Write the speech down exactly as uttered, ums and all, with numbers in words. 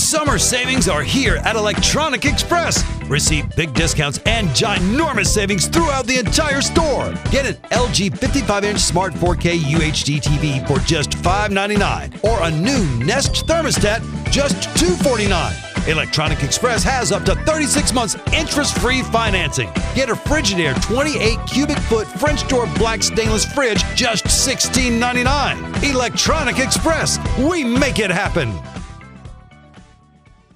Summer savings are here at Electronic Express. Receive big discounts and ginormous savings throughout the entire store. Get an L G fifty-five inch Smart four K U H D T V for just five ninety-nine or a new Nest thermostat just two forty-nine. Electronic Express has up to thirty-six months interest-free financing. Get a Frigidaire twenty-eight cubic foot French door black stainless fridge just sixteen ninety-nine. Electronic Express, we make it happen.